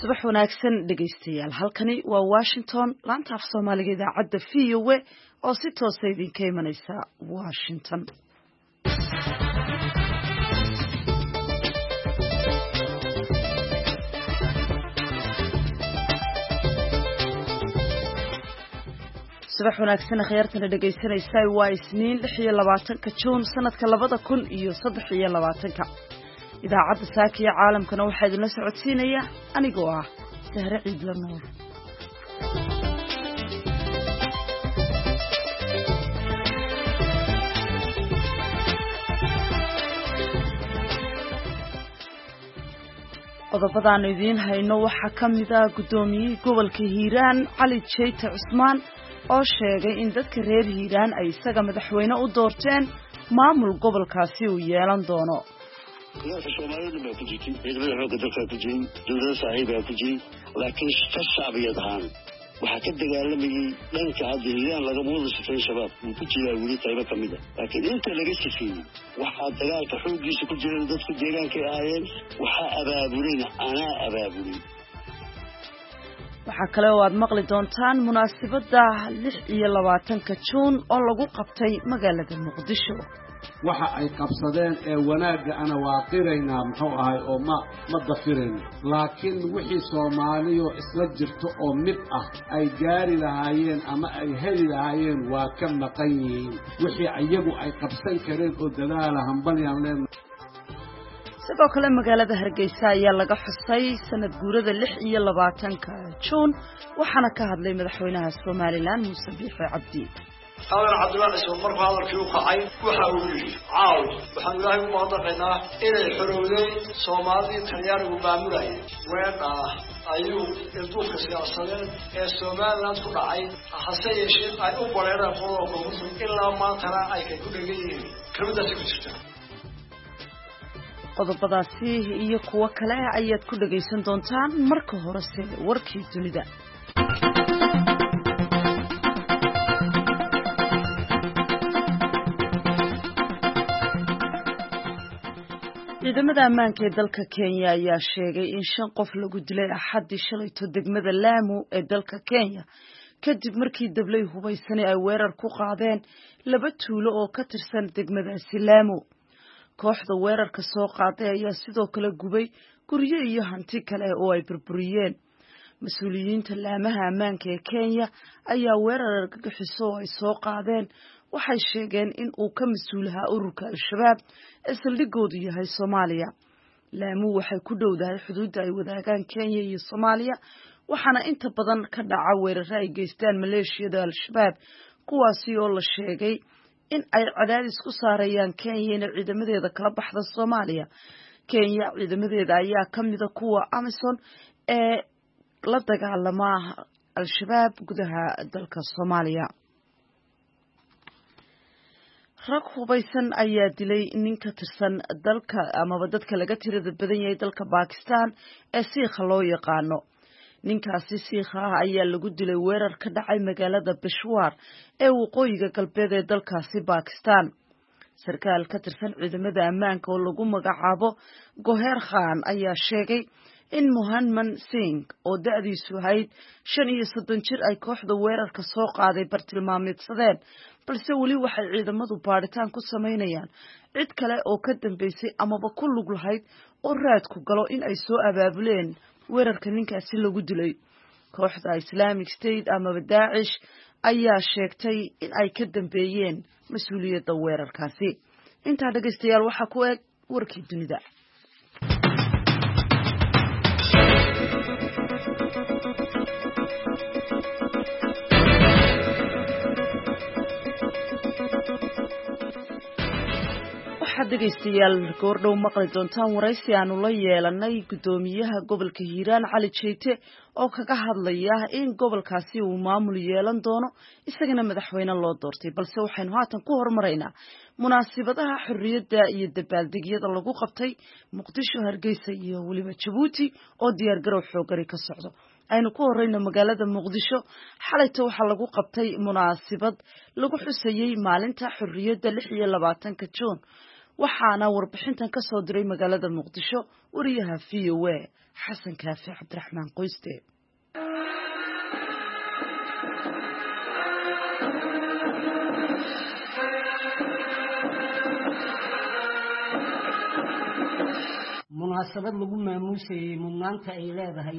subax wanaagsan dhegaystayaal halkani waa Washington laanta af Soomaaliga idaacadda VOA oo si toos ah idinka imanaysa Washington. subax wanaagsan khayartana dhegaysanaysa waa Isniin 26 Juun sanadka 2023 idaacadda saakiya caalamkana waxaa idin la socodsiinaya anigoo ah Sahre Ciidla Nuur. qodobadaan idin hayno waxaa kamid ah gudoomiyihii gobolka Hiiraan Cali Jeyte Cusmaan oo sheegay in dadka reer Hiiraan ay isaga madaxweyne u doorteen maamul gobolkaasi uu yeelan doono. Soomaalidu ma ku jirtay ciidamada xoogga dalka ku jiray dawladda saaxiibka ku jiray laakiin shacbiyadahan waxa ka dagaalamayay dhanka Hiiraan laga muuqdo sifay shabaab uu ku jiray weli qaybo kamid ah laakiin inta laga sifiyay waxa dagaalka xooggiisa ku jiray dadka deegaanka ahaayeen waxa abaabulina waxa kale oo aad maqli doontaan munaasabada 26 Juun oo lagu qabtay magaalada Muqdisho. waxa ay qabsadeen ee wanaaga ana waaqirayna muxuu ahay oo ma dafireen laakiin wixii Soomaaliyo isla jirto oo mid ah ay gaari lahaayeen ama ay heli lahaayeen waa ka maqan yihiin wixii ayagu ay qabsan kareen oo dadaal hanbalyan leen. sidoo kale magaalada Hargeysa ayaa laga xusay sanad guurada 26 Juun waxaana ka hadlay madaxweynaha Soomaaliland Muuse Biixi Cabdi. هذا عبد الله اسمه مرفوع هذا الكيوخ عين وحاولي عاود وحن الله ما ضرنا إلى الحرودي صومالي تيار وبامولاي وين أيوب الدوق السياسة الصومال لا تكون عين حسي شيء أي أوبرنا فوق ومسلم إلا ما ترى أي كل جيل كم ده سكتشتا qodobadaasi iyo kuwa kale ayaad ku dhageysan doontaan marka hore warkii dunida. ciidamada ammaanka ee dalka Kenya ayaa sheegay in 5 qof lagu dilay Axaddii shalayto degmada Lamu ee dalka Kenya kadib markii dablay hubaysanay ay weerar ku qaadeen 2 tuulo oo ka tirsan degmadaasi Lamu. kooxda weerarka soo qaaday ayaa sidoo kale gubay guryo iyo hanti kale oo ay burburiyeen. mas'uuliyiinta laamaha ammaanka ee Kenya ayaa weerar argagixiso oo ay soo qaadeen waxay sheegeen in uu ka mas'uulaha ururka Al-Shabaab ee saldhigoodu yahay Soomaaliya. Lamu waxay ku dhowdahay xuduudda ay wadaagaan Kenya iyo Soomaaliya waxaana inta badan ka dhaca weeraro ay geystaan maleeshiyada Al-Shabaab kuwaasi oo la sheegay in ay cadaadis ku saarayaan Kenya in ciidamadeeda kala baxda Soomaaliya. Kenya ciidamadeeda ayaa kamid ah kuwa AMISOM ee la dagaalama Al-Shabaab gudaha dalka Soomaaliya. rag hubaysan ayaa dilay nin ka tirsan dalka ama dadka laga tirada badan yahay dalka Pakistan ee Siikha loo yaqaano. ninkaasi Siikha ayaa lagu dilay weerar ka dhacay magaalada Peshawar ee waqooyiga galbeed ee dalkaasi Pakistan. sarkaal ka tirsan ciidamada ammaanka oo lagu magacaabo Goher Khan ayaa sheegay in Mohanman Singh oo da'diisu ahayd 35 jir ay kooxda weerarka soo qaaday bartilmaameedsadeen balse wali waxay ciidamadu baaritaan ku sameynayaan cid kale oo ka dambeysay amaba ku lug lahayd oo raad ku galo in ay soo abaabuleen weerarka ninkaasi lagu dilay. kooxda Islamic State ama Daesh ayaa sheegtay in ay ka dambeeyeen mas'uuliyadda weerarkaasi. inta dhageystayaal waxa ku eg warkii dunida. dhegeystayaal goordhow maqli doontaan waraysi aanu la yeelanay gudoomiyaha gobolka Hiiraan Cali Jeyte oo kaga hadlaya in gobolkaasi uu maamul yeelan doono isagana madaxweyne loo doortay balse waxaynu haatan ku hormaraynaa munaasabadaha xurriyadda iyo dabaaldegyada lagu qabtay Muqdisho, Hargeysa iyo waliba Djibouti oo diyaar garow xoogari ka socdo. aynu ku horeyno magaalada Muqdisho xalayta waxa lagu qabtay munaasabad lagu xusayay maalinta xurriyadda 26 Juun waxaana warbixintan ka soo diray magaalada Muqdisho wariyaha VOA Xasan Kaafi Cabdiraxmaan Qoyste. munaasabad lagu maamuusay mudnaanta ay leedahay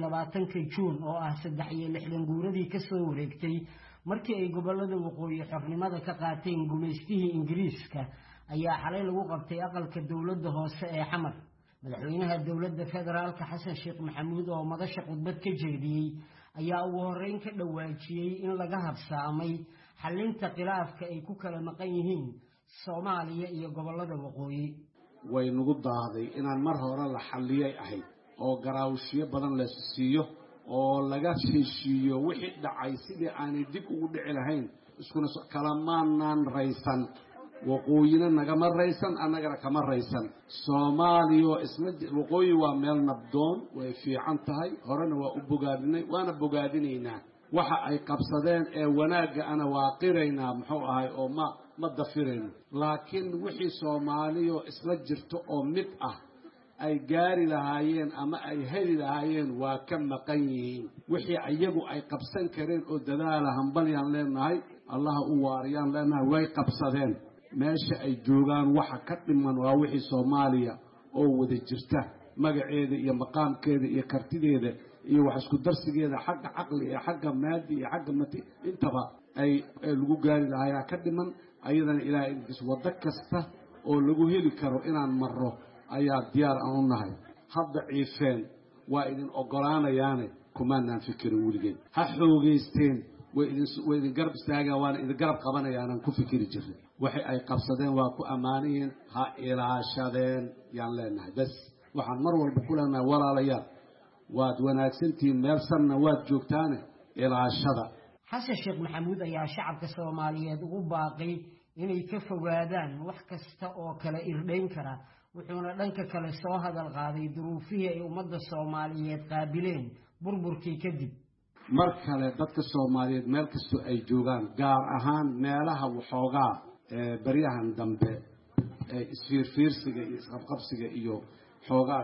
26 Juun oo ah 63 guuradii ka soo wareegtay markii ay gobolada waqooyi xornimada ka qaateen gumeystihii Ingiriiska ayaa xalay lagu qabtay aqalka dawladda hoose ee Xamar. madaxweynaha dawladda federaalka Xasan Sheekh Maxamuud oo madasha khudbad ka jeediyay ayaa ugu horeyn ka dhawaajiyay in laga habsaamay xalinta khilaafka ay ku kala maqan yihiin Soomaaliya iyo gobolada waqooyi. way nagu daahday inaan mar hore la xalliyay ahayd oo garaawshiyo badan la siiyo oo laga heshiiyo wixii dhacay sidii aanay dib ugu dhici lahayn iskuna kalamaan raysan waqooyina nagama raysan annagana kama raysan Soomaaliya isma waqooyi waa meel nabdoon way fiican tahay horena waa u bogaadinay waana bogaadinaynaa waxa ay qabsadeen ee wanaaga ana waaqiraynaa muxuu ahay oo ma dafireen laakiin wixii Soomaaliya isla jirto oo mid ah ay gaari lahaayeen ama ay heli lahaayeen waa ka maqan yihiin wixii ayagu ay qabsan kareen oo dadaal hanbalyaan leenahay Allah u waariyaan leenahay way qabsadeen meesha ay joogaan waxa ka dhiman waa wixii Soomaaliya oo wada jirta magaceeda iyo maqaamkeeda iyo kartideeda iyo wax isku darsigeeda xagga aqli iyo xagga maadi iyo xagga mati intaba ay lagu gaari lahayaa ka dhiman ayadana ilaahay intiis wada kasta oo lagu heli karo inaan marro ayaa diyaar aan u nahay hadda ciifeen waa idin ogolaanayaane kumaanaan fikirin weligeed ha xoogeysteen way idin garab istaagaan waana idin garab qabanayaan ku fikiri jirnay waxay ay qabsadeen waa ku ammaanayeen ha ilaashadeen yaan leenahay bas waxaan mar walba ku leenahay walaalayaal waad wanaagsantiin meel sanna waad joogtaane ilaashada. Xasan Sheekh Maxamuud ayaa shacabka Soomaaliyeed ugu baaqay inay ka fogaadaan wax kasta oo kala irdhayn kara wuxuuna dhanka kale soo hadal qaaday duruufihii ay ummadda Soomaaliyeed qaabileen burburkii kadib. mar kale dadka Soomaaliyeed meel kasta ay joogaan gaar ahaan meelaha waxoogaa baryahan dambe isfiirfiirsiga iyo isqabqabsiga iyo xoogaa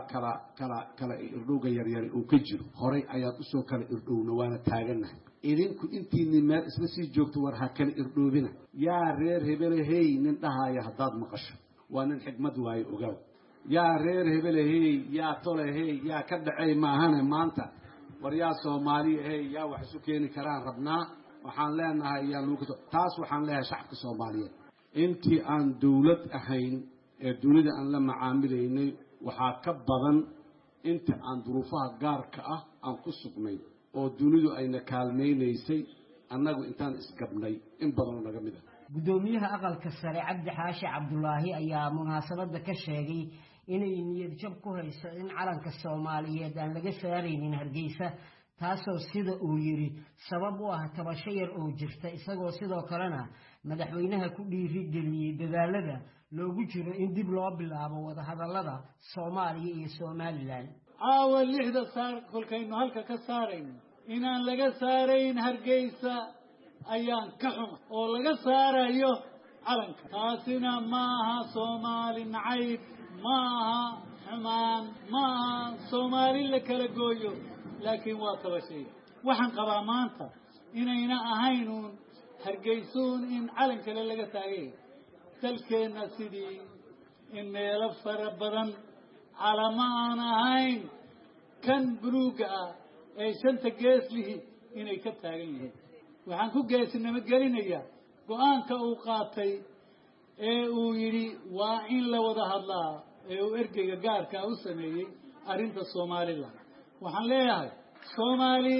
kala irdhowga yaryar uu ka jiro horay ayaad u soo kala irdhowna waana taaganahay idinku intiinni meel isla sii joogto war ha kala irdhoobina yaa reer hebelehey nin dhahaya haddaad maqasho waa nin xigmad waayo ogaaw yaa reer hebelehey yaa tolehey yaa ka dhacay maahane maanta war yaa Soomaaliyeey yaa wax isu keeni karaan rabnaa waxaan leenahay yaa lagu taas waxaan leeyahay shacabka Soomaaliyeed intii aan dawlad ahayn ee dunida aan la macaamilaynay waxaa ka badan inta aan duruufaha gaarka ah aan ku sugnay oo dunidu ayna kaalmeynaysay annagu intaan isgabnay in badan naga mid ah. gudoomiyaha aqalka sare Cabdi Xaashi Cabdullaahi ayaa munaasabada ka sheegay inay niyad jab ku hayso in calanka Soomaaliyeed aan laga saaraynin Hargeysa taasoo sida uu yiri sabab u ah tabasho yar oo jirta isagoo sidoo kalena madaxweynaha ku dhiirigeliyay dadaalada loogu jiro in dib loo bilaabo wada hadallada Soomaaliya iyo Somaliland. lixda saar kolkaynu halka ka saarayno inaan laga saarayn Hargeysa ayaan ka xuma oo laga saarayo calanka taasina maaha Soomaali nacayb maaha xumaan maaha Soomaali la kala gooyo laakiin waa tabashay waxaan qabaa maanta inayna ahayn Hargeysuun in calanka laga taagay dalkeena sidii in meelo fara badan calama aan ahayn kan buluuga ah ee shanta geeslihi inay ka taagan yihiin waxaan ku geesinimo gelinayaa go'aanka uu qaatay ee uu yiri waa in la wada hadlaa ee uu ergeyga gaarka u sameeyay arrinta Soomaaliland waxaan leeyahay Soomaali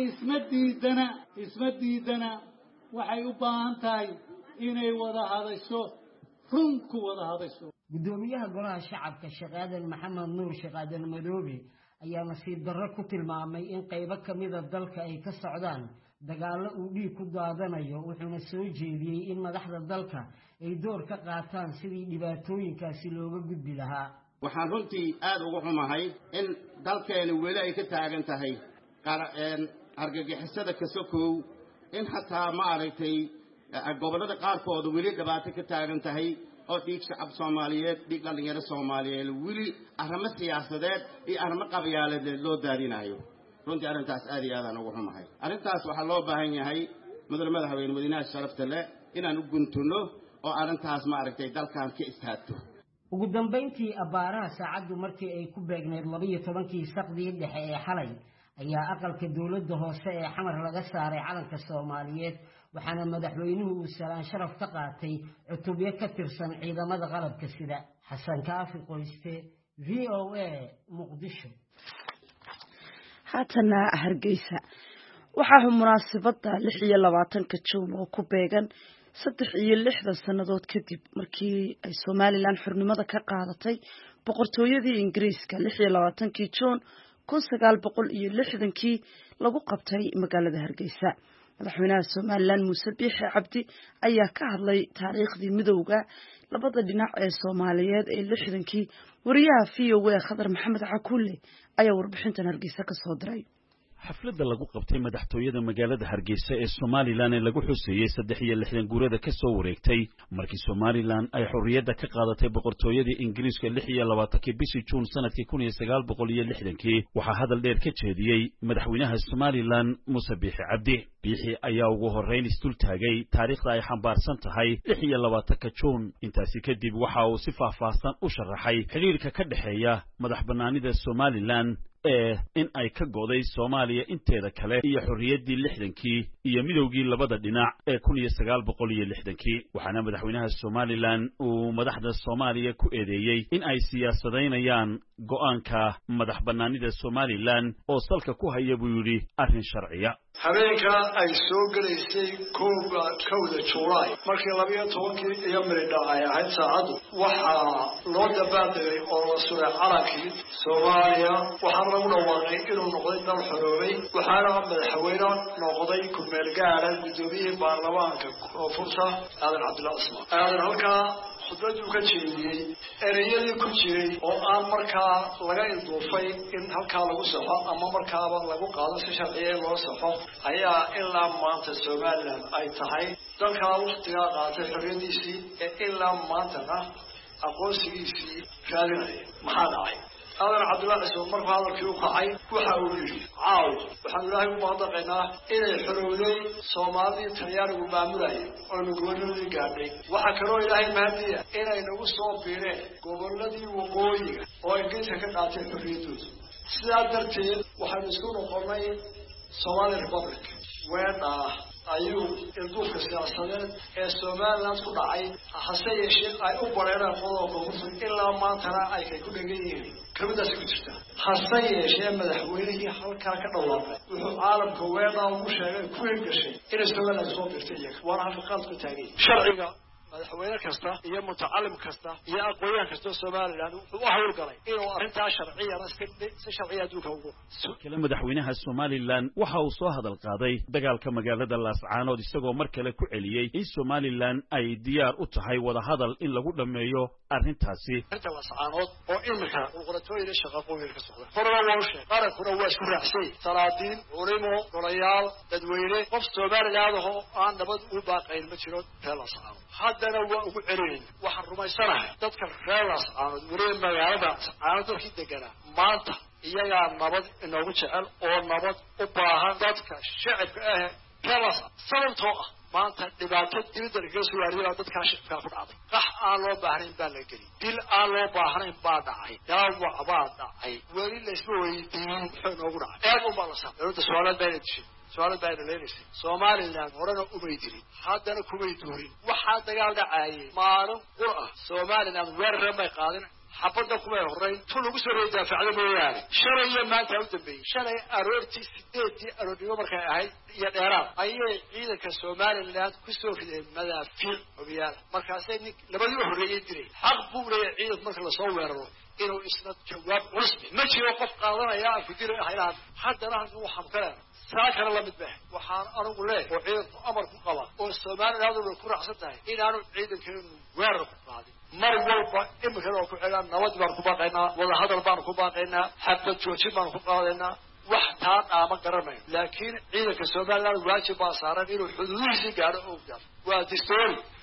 isma diidana waxay u baahan tahay inay wada hadasho runku wada hadasho. gudoomiyaha golaha shacabka Sheekh Aadan Maxamed Nuur Sheekh Aadan Madoobe ayaa nasiib darro ku tilmaamay in qaybo kamid ah dalka ay ka socdaan dagaalo uu dhiig ku daadanayo wuxuuna soo jeediyay in madaxda dalka ay door ka qaataan sidii dhibaatooyinkaasi looga gudbi lahaa. waxaan runtii aad ugu xumahay in dalkeena weli ay ka taagan tahay argagixisada ka sokow in xataa ma aragtay gobolada qaarkood weli dhibaato ka taagan tahay oo dhiig shacab Soomaaliyeed dhiig dhalinyaro Soomaaliyeed wili arrimo siyaasadeed iyo arrimo qabiyaaladeed loo daadinayo runtii arrintaas aad iyo aad aan ugu xumahay arrintaas waxa loo baahan yahay madaxweynaha madiinaha sharafta leh inaan u guntuno oo arrintaas ma aragtay dalkan ka istaagto ugu dambeyntii abaaraha saacadu markii ay ku beegneed 12 saqdii dhexe ee xalay ayaa aqalka dawladda hoose ee xamar laga saaray calanka Soomaaliyeed waxaana madaxweynuhu uu salaan sharaf ka qaatay cutubyo ka tirsan ciidamada qalabka sida Xasan Kaafi Qoyste VOA Muqdisho haatana Hargeysa waxaa munaasabada 26 Juun oo ku beegan 63 sanadood kadib markii ay Soomaaliland xornimada ka qaadatay boqortooyadii Ingiriiska 26 Juun 1960 lagu qabtay magaalada Hargeysa madaxweynaha Soomaaliland Muuse Biixi Cabdi ayaa ka hadlay taariikhdii midowga labada dhinac ee Soomaaliyeed ee 60kii wariyaha VOA Khadar Maxamed Cakulle ayaa warbixintan Hargeysa ka soo diray xafladda lagu qabtay madaxtooyada magaalada Hargeysa ee Soomaaliland ee lagu xuseeyay 63 guurada ka soo wareegtay markii Soomaaliland ay xorriyadda ka qaadatay boqortooyadii Ingiriiska 26 bishii Juun sanadkii 1960 waxa hadal dheer ka jeediyay madaxweynaha Soomaaliland Muuse Biixi Cabdi Biixi ayaa ugu horeyn istul taagay taariikhda ay xambaarsan tahay 26 Juun intaasi kadib waxa uu si faahfaahsan u sharaxay xiriirka ka dhaxeeya madaxbannaanida Soomaaliland in ay ka go'day Soomaaliya inteeda kale iyo xorriyaddii 60kii iyo midowgii labada dhinac ee 1960kii waxaana madaxweynaha Soomaaliland uu madaxda Soomaaliya ku eedeeyay in ay siyaasadeynayaan go'aanka madaxbannaanida Soomaaliland oo salka ku haya buu yiri arrin sharciya habeenka ay soo galeysay kowda Juulaay markii 12 iyo miridha ay ahayd saacadu waxaa loo dabaaldegay oo la suray calankii Soomaaliya waxaa lagu dhawaaqay inuu noqday dal xoroobay waxaana madaxweyne noqday ku-meel gaara gudoomiyihii baarlamaanka koonfurta Aadan Cabdulla Cismaan aadan halkaa khudbadu ka jeediyay ereyadii ku jiray oo aan markaa laga ilduufay in halkaa lagu saxo ama markaaba lagu qaado si sharciyeed loo saxo ayaa ilaa maanta Soomaaliland ay tahay dalka waqtiga qaatay xorriyadiisii ee ilaa maantana aqoonsigiisii raadinaya maxaa dhacay Aadan Cabdulla Cismaan markuu hadalkii u kacay waxa uu yiri waxaan ilaahay u mahadnaqaynaa inay xorowday Soomaalida Talyaanigu maamulayay oo gobolladii gaadhay waxa kaloo ilaahay mahadiya inay nagu soo biireen gobolladii waqooyiga oo Ingiriiska ka qaatay xorriyadooda sidaa darteed waxaan isku noqonay Somali Republic weedha ayuu ilduufka siyaasadeed ee Soomaaliland ku dhacay hase yeeshee ay u bareeraan qodobka muslim ilaa maantana ay ku dhagan yihiin kamida si ku jirta hase yeeshee madaxweynihii halkaa ka dhawaaqay wuxuu caalamka weedha ugu sheegay ku hirgashay inay Soomaaliland soo birtay iyaga waana halka qalad ku taagay sharciga madaxweyne kasta iyo mutacallim kasta iyo aqoonyahan kasta Soomaaliland wuxuu u hawlgalay inuu arrinta sharciyan si sharciya duuka ugu kala madaxweynaha Soomaaliland waxa uu soo hadal qaaday dagaalka magaalada Laascaanood isagoo mar kale ku celiyay in Soomaaliland ay diyaar u tahay wada hadal in lagu dhameeyo arrintaasi inta Laascaanood oo imika uqratooyina shaqooyin ka socda farwaanshe qarankuna waa isku raacsay salaadiin culimo golayaal dadweyne qof Soomaaliland oo aan nabad u baaqayn ma jiro Laascaanood haddana waa ugu celin waxaan rumaysanahay dadka reer Laascaanood wariye magaalada Laascaanood dadkii deganaa maanta iyaga nabad inoogu jecel oo nabad u baahan dadka shacabka ah kalas sababtoo ah maanta dhibaato dibadda laga soo waariyo dadka shacabka ku dhacday qax aan loo baahnayn baa la geliyay dil aan loo baahnayn baa dhacay dhaawac baa dhacay weli la isma weydiin wuxuu noogu dhacay aad u balasan dowladda Soomaaliland baa dishay سؤال بين لينس Soomaaliland horena umay dirin haddana kumay doorin waxa dagaal dhacay maalin qura Soomaaliland weerar ma qaadin xabada kuma horeyn tul ugu soo daafacday mooyaane shalay maanta u dambeeyay shalay aroortii 8 aroornimo markay ahayd iyo dheeraad ayay ciidanka Soomaaliland ku soo fideen madaafiic obiyaal markaasay labadii horeeyay diray xaq buu leeyahay ciidan marka la soo weeraro inuu isna jawaab cusub ma jiro qof qaadanaya ku diray hay'ad haddana waxaan kale ساكن الله متبه وحان أرجو له وعيد أمر قبا والسومان هذا الكل عصته إن أنا عيد كلام وارد هذه مر والبا إما كانوا كعلان نود باركوباقينا ولا هذا الباركوباقينا حتى تشوفي باركوباقينا وحتان آمن كرمين لكن عيد كسومان لا واجب أصارا إنه حدود زجار أوجد ودستوري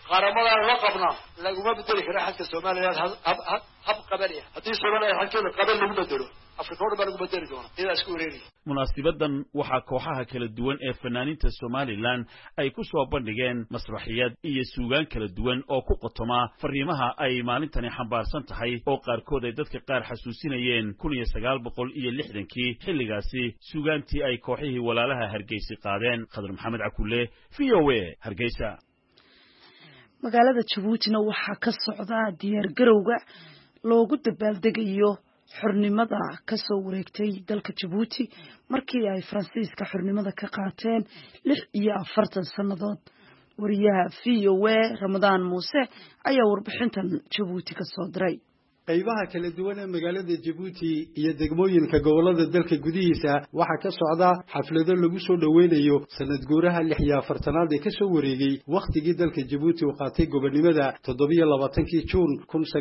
قرمنا رقبنا لقوا بدل كنا حتى الصوماليين هب قبلية هذه الصوماليين حكينا قبل نبدله أفريقيا بقى نبدل جونا إذا سكوريني munaasabadan waxaa kooxaha kala duwan ee fanaaniinta Somaliland ay ku soo bandhigeen masraxiyad iyo suugaan kala duwan oo ku qotoma fariimaha ay maalintani xambaarsan tahay oo qaarkood ay dadka qaar xasuusinayeen 1960kii xilligaasi suugaantii ay kooxihii walaalaha Hargeysa qaadeen Khadar Maxamed Cakulle VOA Hargeysa magaalada Jabuutina waxaa ka socda diyaar garowga loogu dabaaldegayo xornimada ka soo wareegtay dalka Jabuuti markii ay Faransiiska xornimada ka qaateen 46 sanadood wariyaha VOA Ramadaan Muuse ayaa warbixintan Jabuuti ka soo diray qaybaha kala duwan ee magaalada Djibouti iyo degmooyinka gobolada dalka gudihiisa waxa ka socda xaflado lagu soo dhaweynayo sanad guuraha 46aad ee ka soo wareegay waqtigii dalka Djibouti uu qaatay gobonimada 27kii Juun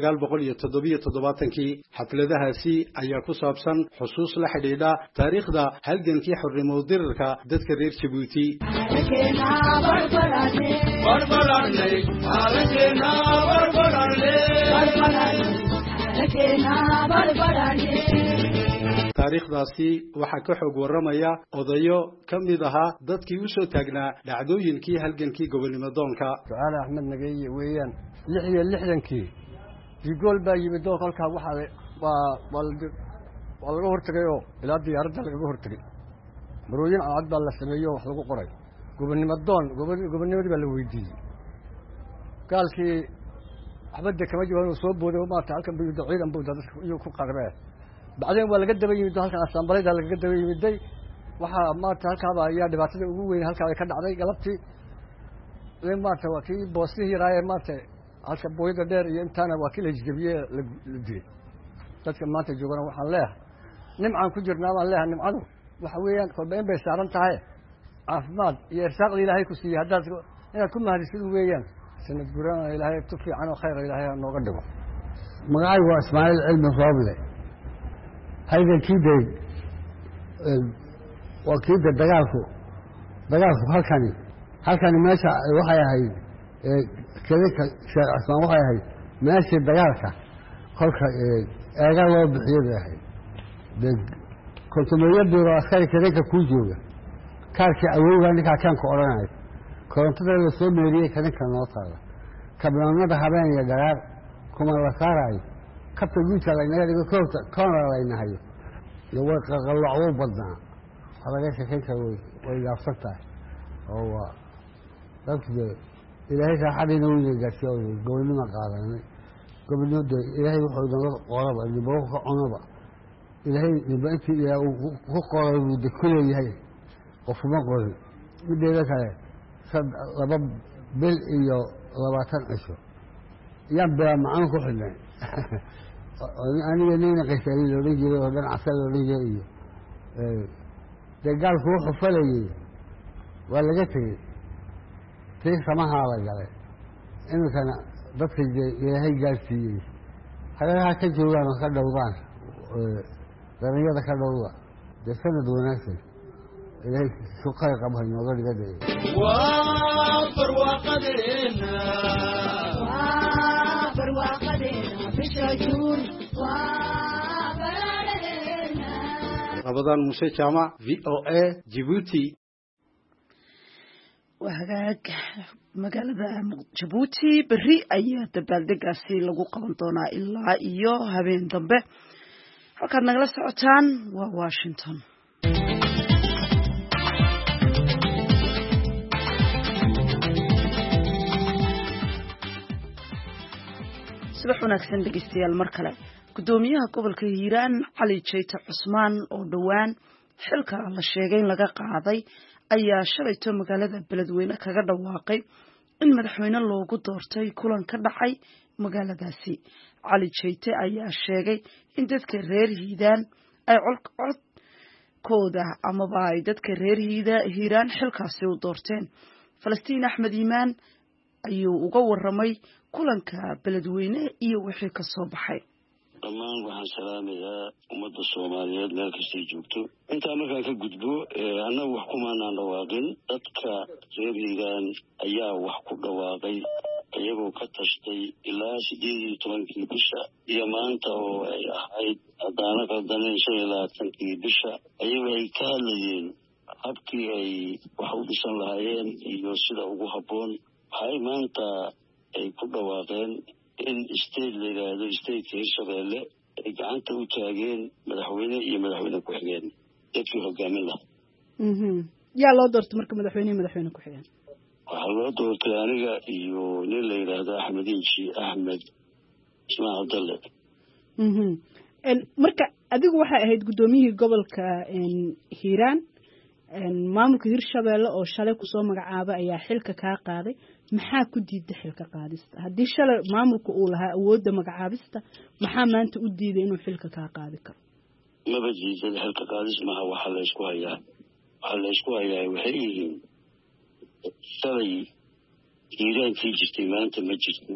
1977 xafladahaasi ayaa ku saabsan xusuus la xidhiidha taariikhda halgankii xornimo dirarka dadka reer Djibouti taariikhdaasi waxa ka xog waramaya odayo kamid ahaa dadkii u soo taagnaa dhacdooyinkii halgankii gobonimo doonka Su'aal Ahmed Nagaye weeyaan 66kii digool baa yimid doon halka waxa laga hortagay oo ilaa diyaaradda laga hortagay marooyin aad baa la sameeyo wax lagu qoray gobonimo doon gobonimadii baa la weydiiyay gaalkii xabada kama jiro soo booday ma tahay halkan buu ciidan buu dadka iyo ku qarabay bacdeen waa laga daba yimid halkan asambaleeda laga daba yimiday waxa ma tahay halka ayaa dhibaatada ugu weyn halka ay ka dhacday galabtii ma tahay waa kii boosihii raayay ma tahay halka booyada dheer iyo intaana waa kii la jabiyay la diray dadka maanta joogana waxaan leeyahay nimcaan ku jirnaa waan leeyahay nimcadu waxa weeyaan kolbeen bay saaran tahay caafimaad iyo irsaaqda Ilaahay ku siiyay hadaad inaad ku mahadisid weeyaan سنة قرآن إلهي تفي عنه خير إلهي أنه قدمه مقاي وإسماعيل علم صوبلي هيدا كيدا وكيدا دقالكو هالكاني ماشا وحي هاي كذلك اسمع وحي هاي ماشي دقالكا خلق اقال الله بحيوه هاي كنت مريد براسكاري كذلك كوجوه كاركي أولوها لك كان كورانا korontada la soo meeriyay kadinka noo taala kabnaanada habeen iyo dagaal kuma la saaray kabta guusha la inaga dhigo koona la inahayo iyo way qaqalacwo badnaa halaga sheekay karo way yaafsatay oo dadku ilaahay saxadina uu gaarsiyo gobolnimo qaadanay gobolnimada ilaahay wuxuu naga qoraba inuu ka cunaba ilaahay nibaantii uu ku qoray uu dekuleeyahay qofuma qoray mideeda kale laba bil iyo 20 cisho yaan baa macaan ku xidhnay aniga nina qeysay loo dhigay oo dhan asal loo dhigay iyo dagaalku wuxuu falayay waa laga tagay tii samaha la galay inkana dadka ilaahay gaarsiiyay halaha ka joogaan ka dhowdaan dariiqada ka dhowda sanad wanaagsan إلهي سقاي قبها النظر قدري وافر وقدرنا بشجون رمضان موسى جامع VOA جيبوتي وهاك magaalada Djibouti bari ayaa dabaaldegaasi lagu qaban doonaa ilaa iyo habeen dambe halkaad nagala socotaan waa Washington subax wanaagsan dhegeystayaal mar kale gudoomiyaha gobolka Hiiraan Cali Jeyte Cusmaan oo dhawaan xilka la sheegay in laga qaaday ayaa shalayto magaalada Beledweyne kaga dhawaaqay in madaxweyne loogu doortay kulan ka dhacay magaaladaasi Cali Jeyte ayaa sheegay in dadka reer Hiiraan ay codkooda amaba ay dadka reer Hiiraan xilkaasi u doorteen Falastiin Axmed Iimaan ayuu uga waramay kulanka Beledweyne iyo wixii ka soo baxay dhammaan waxaan salaamayaa ummadda Soomaaliyeed meel kasta joogto inta markaan ka gudbo annagu wax kuma aan dhawaaqin dadka reer Hiiraan ayaa wax ku dhawaaqay iyagoo ka tashtay ilaa 18 bisha iyo maanta oo ay ahayd haddaana qaldaneen 25 bisha ayagu ay ka hadlayeen habkii ay wax u dhisan lahaayeen iyo sida ugu habboon waxay maanta ay ku dhawaaqeen in state la yidhaahdo stateka Hirshabeelle ay gacanta u taageen madaxweyne iyo madaxweyne ku-xigeen dadkii hogaamin lahaa yaa loo doortay marka madaxweyne iyo madaxweyne ku-xigeen waxaa loo doortay aniga iyo nin la yidhaahdo axmed ismaan cabdalle marka adigu waxay ahayd guddoomiyihii gobolka hiiraan maamulka Hirshabeelle oo shalay kusoo magacaabay ayaa xilka kaa qaaday maxaa ku diiday xilka qaadista haddii shalay maamulka uu lahaa awoodda magacaabista maxaa maanta u diiday inuu xilka kaa qaadi karo maba diidan xilka qaadis maaha waxaa la isku hayaa waxay yihiin shalay hiiraankii jirtay maanta ma jirto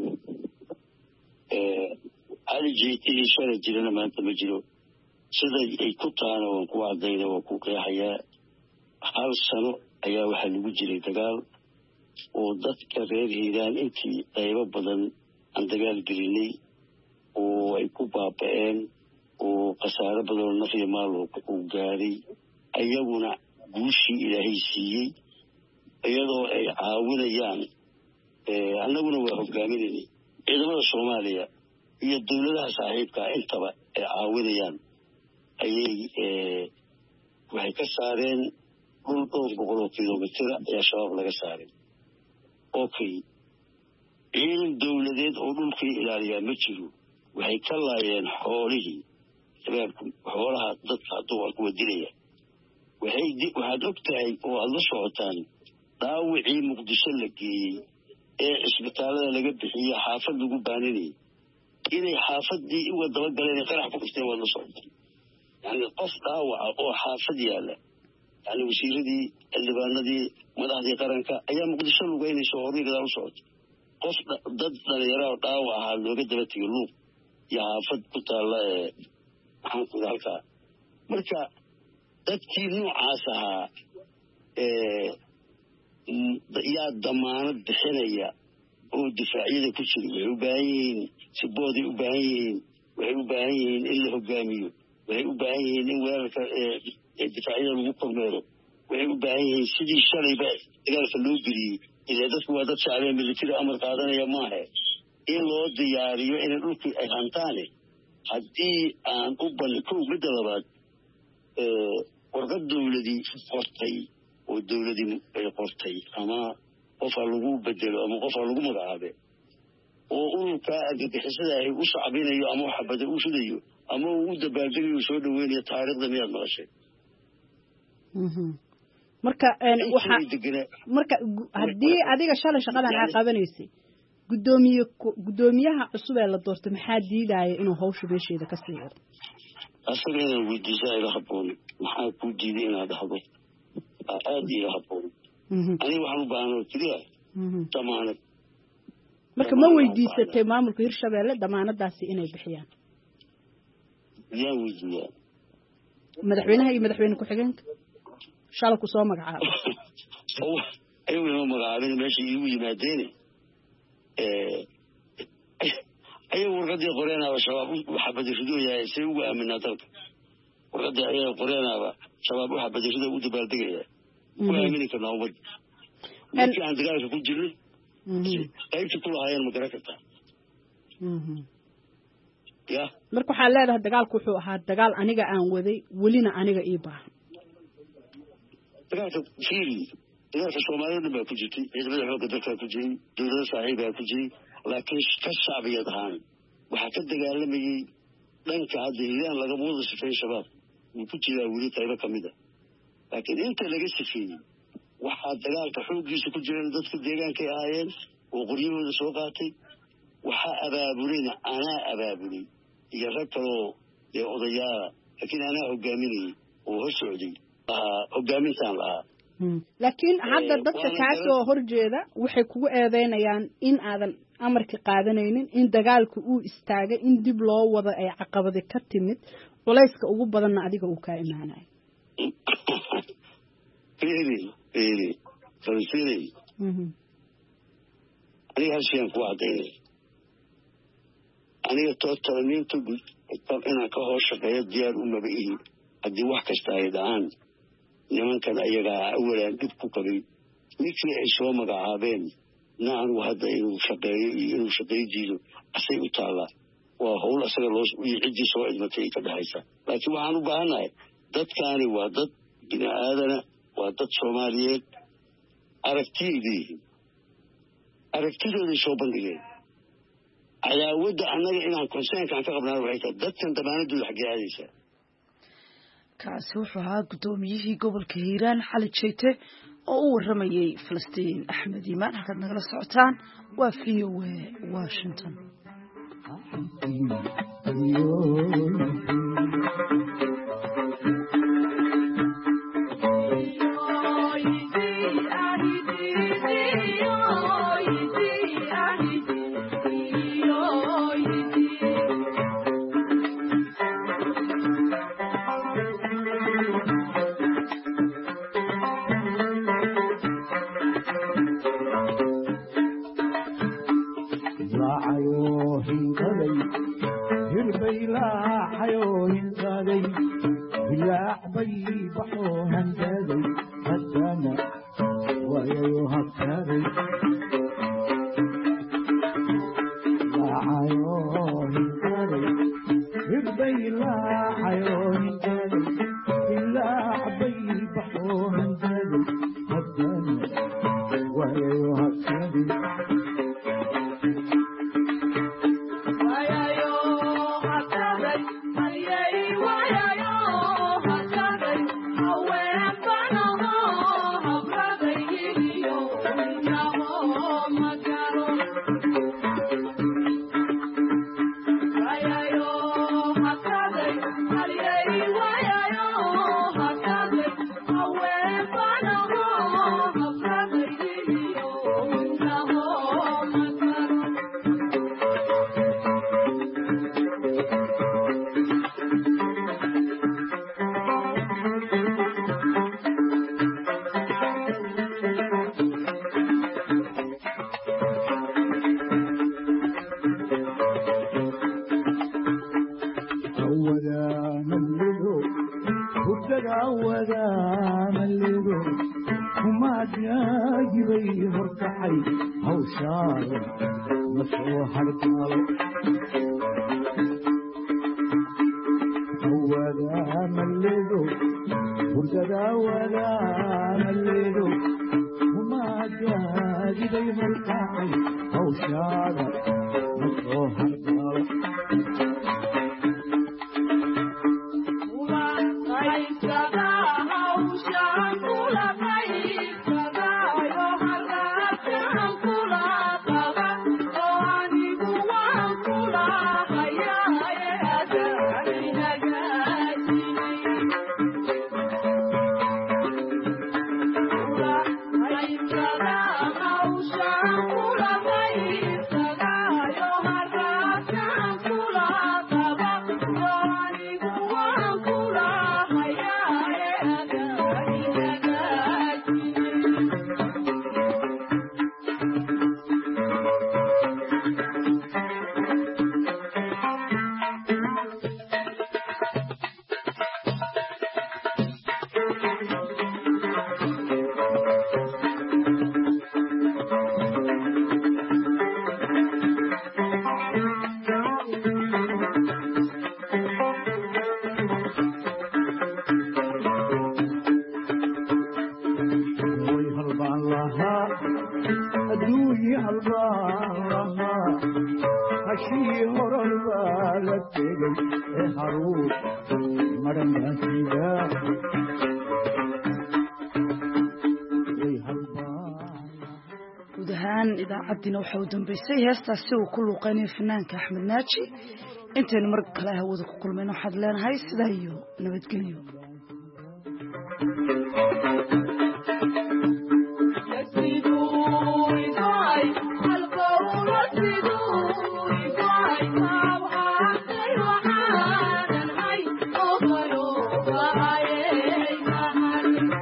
cali jeetihii shalay jirana maanta ma jiro siday ay ku taana waan ku cadayna waan ku qeexayaa hal sano ayaa waxaa lagu jiray dagaal oo dadka reer hiiraan intii qaybo badan aan dagaal gelinay oo ay ku baaba'een oo khasaaro badan oo naf iyo maal uu gaaray ayaguna guushii ilaahay siiyey iyadoo ay caawinayaan annaguna waa hogaaminaynay ciidamada Soomaaliya iyo dowladaha saaxiibka intaba ay caawinayaan ayay waxay ka saareen dhul 200 kilomitir ayaa shabaab laga saaray okay ciidan dowladeed oo dhulkii ilaaliya ma jiro waxay ka laayeen xoolihii shabaabku xoolaha dadka dumarku wadilaya waxaad ogtahay oo aad la socotaan dhaawicii muqdisho la geeyey ee isbitaalada laga bixiyey xaafad lagu baaninayay inay xaafadii uga daba galeen qarax ku dhifteen waad la socotaan yani qof dhaawaca oo xaafad yaala yani wasiiradii xildhibaanadii madaxdii qaranka ayaa muqdisho lugeynaysa oo horay gadaal u socotay qof dad dhalinyaro dhaawac ahaa looga daba tegay luuq iyo xaafad ku taalla maxaan ku halkaa marka dadkii noocaas ahaa yaa damaanad bixinaya oo difaacyada ku jira waxay u baahan yihiin sibooday u baahan yihiin waxay u baahan yihiin in la hogaamiyo waxay u baahan yihiin in weerarka difaacyada lagu kormeero waxay u baahan yihiin sidii shalayba dagaalka loo geliyey ilaa dadku waa dad shacbiya militari amar qaadanaya maaha in loo diyaariyo inay dhulkii ay hantaane haddii aan u kow midda labaad warqad dowladii qortay oo dowladii ay qortay ama qof ha lagu bedelo ama qof ha lagu magacaabe oo ururkaa argagixisada ay u shacbinayo ama waxabada u ridayo ama uu u dabaaldegayo soo dhaweynayo taariikhda miyaad maqashay marka haddii adiga shalay shaqadan aa qabanaysay guddoomiyaha cusub ee la doortay maxaa diidaya inuu hawsha meesheeda ka sii wado asaga inaad weydiisa ila habboon maxaa kuu diiday inaad dhahdo aad ila habboon aniga waxaan u baahanoo keliya damaanad marka ma weydiisatay maamulka Hirshabeelle damaanadaasi inay bixiyaan yaa weydiiyaa madaxweynaha iyo madaxweyne ku-xigeenka shalay ku soo magacaabay ayagu ima magacaabin meesha iigu yimaadeene ayagu warqadii qoreenaaba shabaab waxabadirido yahay say ugu aaminaa dalka warqadii ayaga qoreenaaba shabaab waxabadirido u dabaaldegaya ku aamini karnaa ummadda markii aan dagaalka ku jirnay qaybta ku lahaayeen ma garan kartaa ya marka waxaa leedahay dagaalku wuxuu ahaa dagaal aniga aan waday welina aniga ii baahan dagaalka fiiri dagaalka Soomaaliya dhan baa ku jirtay ciidamada xoogga dalka ku jiray dowladda saaxiibaa ku jiray laakiin ka shacbiyad ahaan waxaa ka dagaalamayay dhanka hadda hiiraan lagama wada sifeeyey shabaab wuu ku jiraa weli qaybo ka mid a laakiin inta laga sifeeyey waxaa dagaalka xooggiisa ku jireen dadka deegaankay ahaayeen oo qoryahooda soo qaatay waxaa abaabulayna anaa abaabulay iyo rag kaloo dee odayaala laakiin anaa hogaaminayay oo hor socday hogaamintaan lahaa laakiin hadda dadka kaa soo horjeeda waxay kugu eedeynayaan in aadan amarka qaadanaynin in dagaalku uu istaagay in dib loo wado ay caqabadi ka timid culayska ugu badanna adiga uu kaa imaanayo falistiinay aniga siyaasiyan ku caddaynay aniga talamiinta inaan ka hoos shaqeeyo diyaar umaba ihi haddii wax kasta ay dhacaan nimankan ayagaa awalaan dhib ku qabay ninkii ay soo magacaabeen na anigu hadda inuu shaqeeyo iyo inuu shaqeey jiido asay u taallaa waa hawl asaga iyo ciddii soo idmatay ka dhexaysa laakiin waxaan u baahannahay dadkaani waa dad bini aadana waa dad soomaaliyeed aragtiyaydii aragtidooday soo bandhigeen cadaawadda annaga inaan konseenkaan ka qabnaa waxay tahay dadkan damaanadooda xaggee aadaysaa kaasi wuxuu ahaa guddoomiyihii gobolka hiiraan xali jeyte oo u waramayay falastiin axmed iimaan halkaad nagala socotaan waa VOA Washington idaacaddiina waxaa u dambeysay heestaasi uu ku luuqeynaya fanaanka axmed naaji intaynu mar kale hawada ku kulmayno waxaad leenahay sidaa iyo nabadgelyo